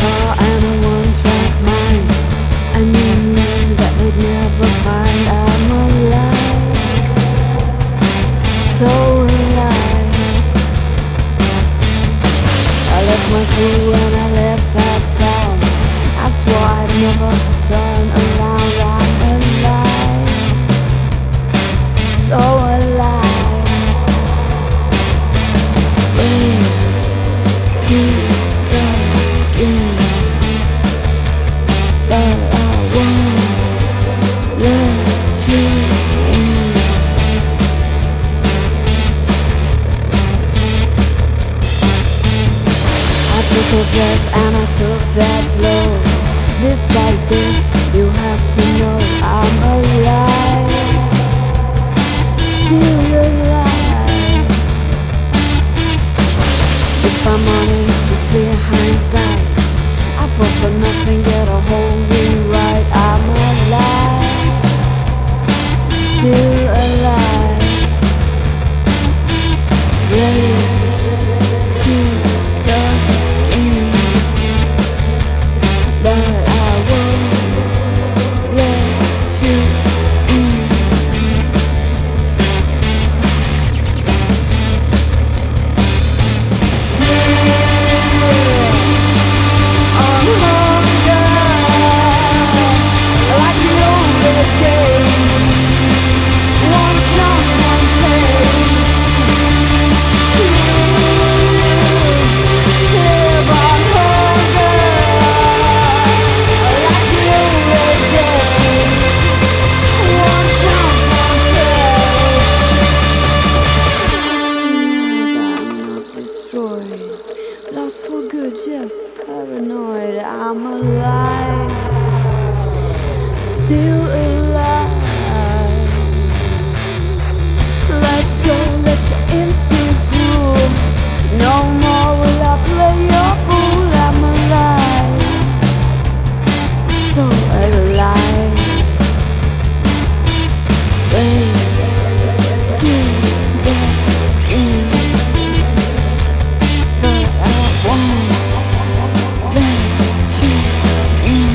car and a one-track mind. I knew that they'd never find I'm alive, so alive. I left my crew and I left that town. I swore I'd never turn around. I'm alive, so alive. Bring to the skin, but I won't let you in. I took a breath and I took that blow. Despite this, you have to know I'm alive, still alive. If I'm honest with clear hindsight, I fought for nothing, get a whole rewrite. I'm alive, still alive. Ready to the skin, but I won't let you in. I'm hunger, like the older days. One chance, one taste. Live on hunger, like the older days. One chance, one taste. I see now that I'm not destroyed, lost for good, just paranoid. I'm alive, still alive. Let go, let your instincts rule. No more will I play your fool. I'm alive, so alive. Bring to the skin, but I won't let you in.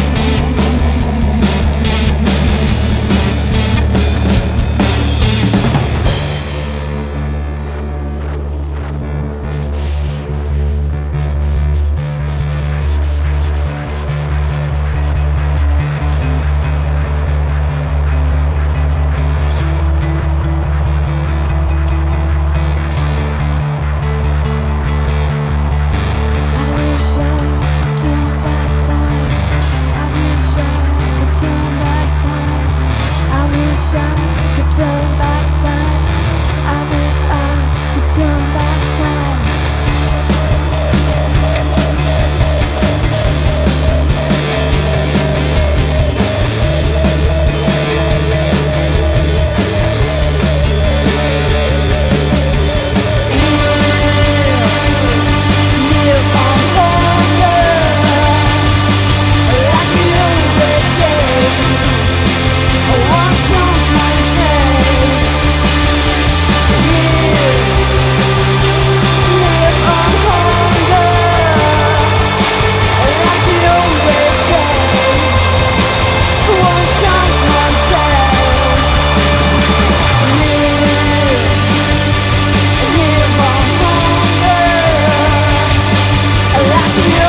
I wish I could turn back time. I wish I could turn back time. I wish I could turn back time. I wish I could turn back time. Live on hunger, like the older days. One chance, one taste. Live on hunger, like the older days. One chance, one taste. Live on hunger, like the